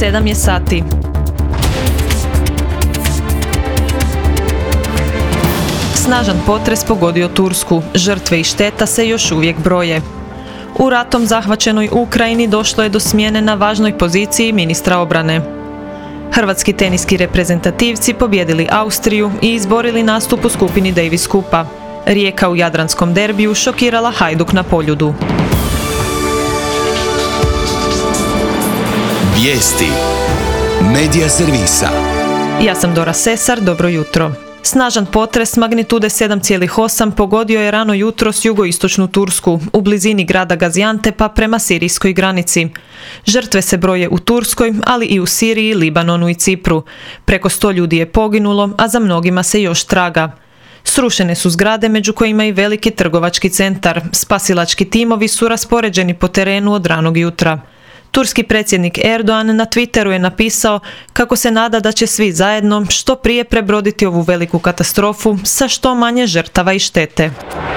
7 je sati. Snažan potres pogodio Tursku, žrtve i šteta se još uvijek broje. U ratom zahvaćenoj Ukrajini došlo je do smjene na važnoj poziciji ministra obrane. Hrvatski teniski reprezentativci pobijedili Austriju i izborili nastup u skupini Davis Cupa. Rijeka u jadranskom derbiju šokirala Hajduk na Poljudu. Vijesti Medija servisa. Ja sam Dora Sesar, dobro jutro. Snažan potres magnitude 7,8 pogodio je rano jutros jugoistočnu Tursku, u blizini grada Gaziantepa prema sirijskoj granici. Žrtve se broje u Turskoj, ali i u Siriji, Libanonu i Cipru. Preko 100 ljudi je poginulo, a za mnogima se još traga. Srušene su zgrade, među kojima i veliki trgovački centar. Spasilački timovi su raspoređeni po terenu od ranog jutra. Turski predsjednik Erdogan na Twitteru je napisao kako se nada da će svi zajedno što prije prebroditi ovu veliku katastrofu sa što manje žrtava i štete.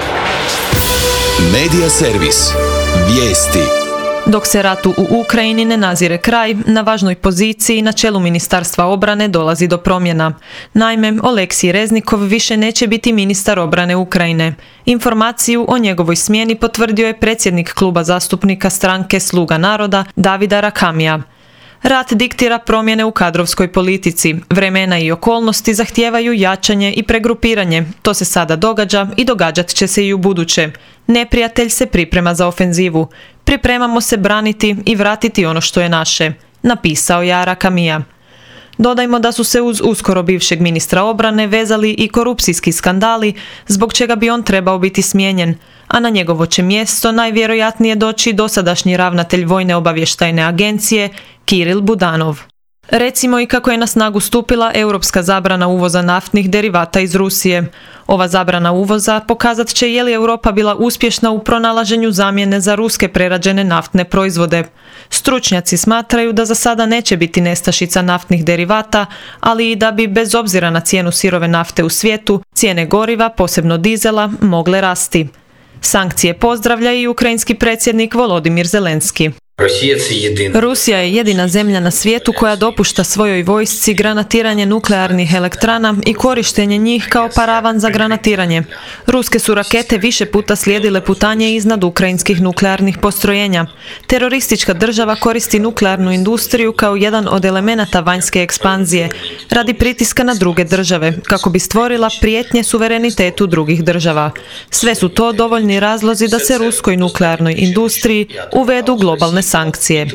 Medija servis. Vijesti. Dok se ratu u Ukrajini ne nazire kraj, na važnoj poziciji na čelu Ministarstva obrane dolazi do promjena. Naime, Oleksij Reznikov više neće biti ministar obrane Ukrajine. Informaciju o njegovoj smjeni potvrdio je predsjednik kluba zastupnika stranke Sluga naroda David Arakamija. Rat diktira promjene u kadrovskoj politici. Vremena i okolnosti zahtijevaju jačanje i pregrupiranje. To se sada događa i događat će se i u buduće. Neprijatelj se priprema za ofenzivu. Pripremamo se braniti i vratiti ono što je naše, napisao je Arakamija. Dodajmo da su se uz uskoro bivšeg ministra obrane vezali i korupcijski skandali, zbog čega bi on trebao biti smijenjen, a na njegovo će mjesto najvjerojatnije doći dosadašnji ravnatelj Vojne obavještajne agencije Kiril Budanov. Recimo i kako je na snagu stupila europska zabrana uvoza naftnih derivata iz Rusije. Ova zabrana uvoza pokazat će je li Europa bila uspješna u pronalaženju zamjene za ruske prerađene naftne proizvode. Stručnjaci smatraju da za sada neće biti nestašica naftnih derivata, ali i da bi, bez obzira na cijenu sirove nafte u svijetu, cijene goriva, posebno dizela, mogle rasti. Sankcije pozdravlja i ukrajinski predsjednik Volodimir Zelenski. Rusija je jedina zemlja na svijetu koja dopušta svojoj vojsci granatiranje nuklearnih elektrana i korištenje njih kao paravan za granatiranje. Ruske su rakete više puta slijedile putanje iznad ukrajinskih nuklearnih postrojenja. Teroristička država koristi nuklearnu industriju kao jedan od elemenata vanjske ekspanzije, radi pritiska na druge države, kako bi stvorila prijetnje suverenitetu drugih država. Sve su to dovoljni razlozi da se ruskoj nuklearnoj industriji uvedu globalne sankcije.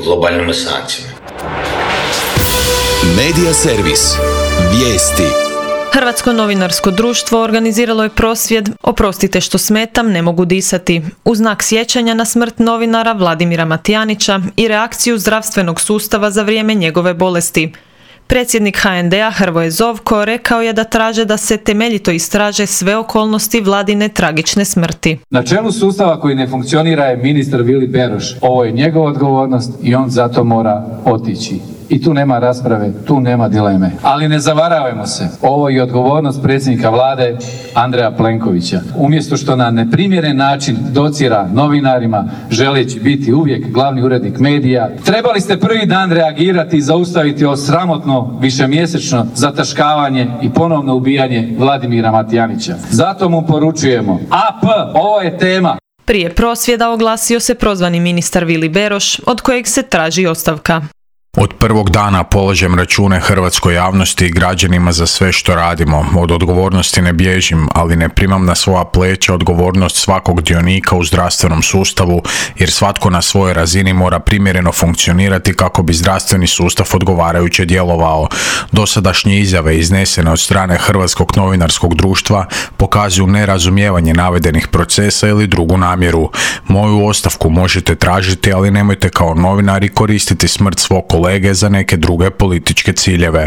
Medija servis. Vijesti. Hrvatsko novinarsko društvo organiziralo je prosvjed "Oprostite što smetam, ne mogu disati", u znak sjećanja na smrt novinara Vladimira Matijanića i reakciju zdravstvenog sustava za vrijeme njegove bolesti. Predsjednik HND-a Hrvoje Zovko rekao je da traže da se temeljito istraže sve okolnosti Vladine tragične smrti. Na čelu sustava koji ne funkcionira je ministar Vili Beroš. Ovo je njegova odgovornost i on zato mora otići. I tu nema rasprave, tu nema dileme. Ali ne zavaravajmo se, ovo je odgovornost predsjednika vlade Andreja Plenkovića. Umjesto što na neprimjeren način docira novinarima, želeći biti uvijek glavni urednik medija, trebali ste prvi dan reagirati i zaustaviti ovo sramotno višemjesečno zataškavanje i ponovno ubijanje Vladimira Matijanića. Zato mu poručujemo, AP, ovo je tema. Prije prosvjeda oglasio se prozvani ministar Vili Beroš, od kojeg se traži ostavka. Od prvog dana polažem račune hrvatskoj javnosti i građanima za sve što radimo. Od odgovornosti ne bježim, ali ne primam na svoja pleća odgovornost svakog dionika u zdravstvenom sustavu, jer svatko na svojoj razini mora primjereno funkcionirati kako bi zdravstveni sustav odgovarajuće djelovao. Dosadašnje izjave iznesene od strane Hrvatskog novinarskog društva pokazuju nerazumijevanje navedenih procesa ili drugu namjeru. Moju ostavku možete tražiti, ali nemojte kao novinari koristiti smrt svog kolege za neke druge političke ciljeve.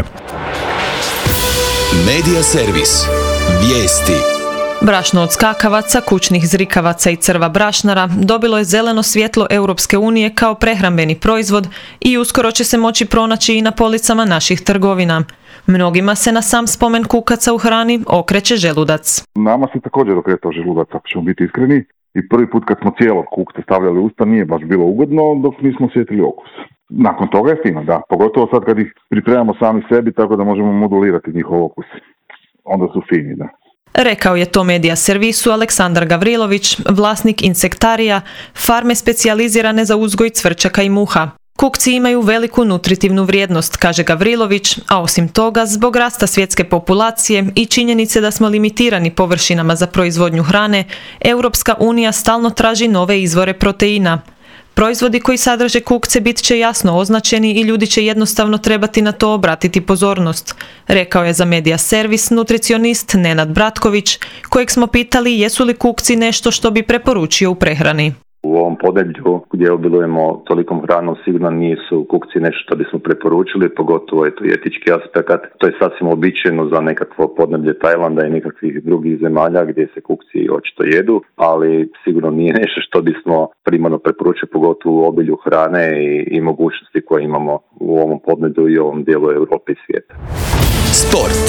Medija servis. Vijesti. Brašno od skakavaca, kućnih zrikavaca i crva brašnara dobilo je zeleno svjetlo Europske unije kao prehrambeni proizvod i uskoro će se moći pronaći i na policama naših trgovina. Mnogima se na sam spomen kukaca u hrani okreće želudac. Nama se također okretao želudac, ako ćemo biti iskreni. I prvi put kad smo cijelog kukca stavljali u usta nije baš bilo ugodno dok nismo osjetili okus. Nakon toga je fino, da. Pogotovo sad kad ih pripremamo sami sebi, tako da možemo modulirati njihov okus. Onda su fini, da. Rekao je to Medija servisu Aleksandar Gavrilović, vlasnik insektarija, farme specijalizirane za uzgoj cvrčaka i muha. Kukci imaju veliku nutritivnu vrijednost, kaže Gavrilović, a osim toga, zbog rasta svjetske populacije i činjenice da smo limitirani površinama za proizvodnju hrane, Europska unija stalno traži nove izvore proteina. Proizvodi koji sadrže kukce bit će jasno označeni i ljudi će jednostavno trebati na to obratiti pozornost, rekao je za Medija servis nutricionist Nenad Bratković, kojeg smo pitali jesu li kukci nešto što bi preporučio u prehrani. U ovom podneblju gdje obilujemo tolikom hranom sigurno nisu kukci nešto što bismo preporučili, pogotovo je to etički aspekt. To je sasvim uobičajeno za nekakvo podneblje Tajlanda i nekakvih drugih zemalja gdje se kukci očito jedu, ali sigurno nije nešto što bismo primarno preporučili, pogotovo u obilju hrane i mogućnosti koje imamo u ovom podneblju i ovom dijelu Europe i svijeta. Sport.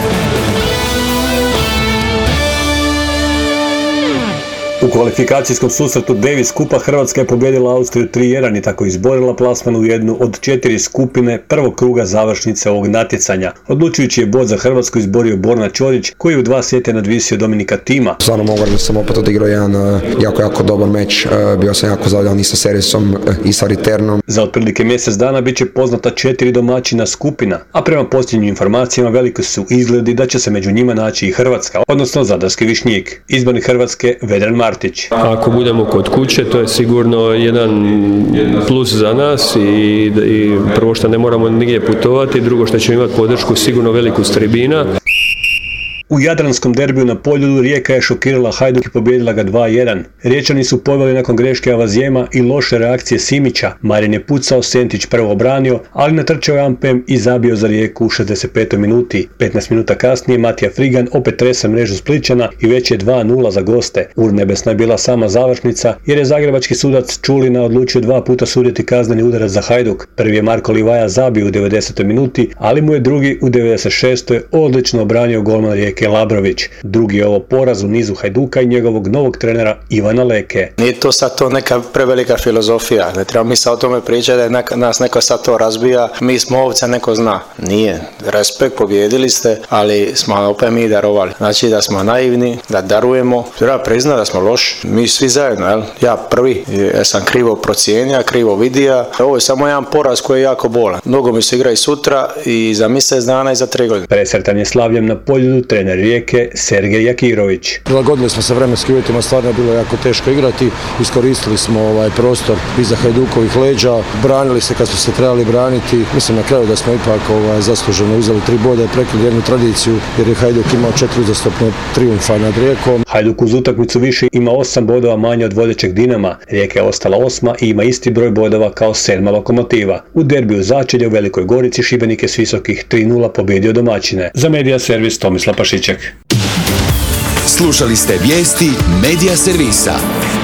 U kvalifikacijskom susretu Davis Kupa Hrvatska je pobijedila Austriju 3-1 i tako izborila plasman u jednu od 4 skupine prvog kruga završnice ovog natjecanja. Odlučujući je bod za Hrvatsku izborio Borna Ćorić, koji je u 2 seta nadvisio Dominika Tima. Stvarno mogu da sam opet odigrao jedan jako dobar meč. Bio sam jako zadovoljan i sa servisom i sa returnom. Za otprilike mjesec dana bit će poznata 4 domaćina skupina, a prema posljednjim informacijama veliki su izgledi da će se među njima naći i Hrvatska, odnosno zadarski Višnjik. Izbornik Hrvatske Vedran Martić. Ako budemo kod kuće, to je sigurno jedan plus za nas i prvo što ne moramo nigdje putovati, drugo što ćemo imati podršku sigurno veliku s tribina. U jadranskom derbiju na Poljudu Rijeka je šokirala Hajduk i pobijedila ga 2-1. Riječani su poveli nakon greške Avazijema i loše reakcije Simića. Marin je pucao, Sentić prvo obranio, ali natrčao je Ampem i zabio za Rijeku u 65. minuti. 15 minuta kasnije Matija Frigan opet trese mrežu Splićana i već je 2-0 za goste. Urnebesna je bila sama završnica jer je zagrebački sudac Čulina odlučio 2 puta suditi kazneni udarac za Hajduk. Prvi je Marko Livaja zabio u 90. minuti, ali mu je drugi u 96. odlično obranio golman Rijeke Labrović. Drugi je ovo poraz u nizu Hajduka i njegovog novog trenera Ivana Leke. Nije to sad to neka prevelika filozofija, ne treba mi sad o tome pričati da nas neko sad to razbija, mi smo ovce, neko zna. Nije, respekt, pobjedili ste, ali smo opet mi darovali. Znači da smo naivni, da darujemo, treba priznati da smo loši, mi svi zajedno, jel? Ja prvi, ja sam krivo procijenio, krivo vidio, ovo je samo jedan poraz koji je jako bolan. Mnogo mi se igra i sutra i za mjesec dana i za 3 godine. Presretan je slavljem na Poljudu trener Rijeke Sergej Jakirović. Prilagodili smo se vremenskim uvjetima, stvarno je bilo jako teško igrati, iskoristili smo prostor iza Hajdukovih leđa, branili se kad smo se trebali braniti. Mislim na kraju da smo ipak zasluženo uzeli 3 boda i prekinuli jednu tradiciju jer je Hajduk imao 4 uzastopne trijumfa nad Rijekom. Hajduk uz utakmicu više ima 8 bodova manje od vodećeg Dinama. Rijeka je ostala 8 i ima isti broj bodova kao 7. Lokomotiva. U derbiju Začelja u Velikoj Gorici Šibenik je s visokih 3-0 pobjedio domaćine. Za Medija servis Tomislav Pašiček. Slušali ste vijesti Medija servisa.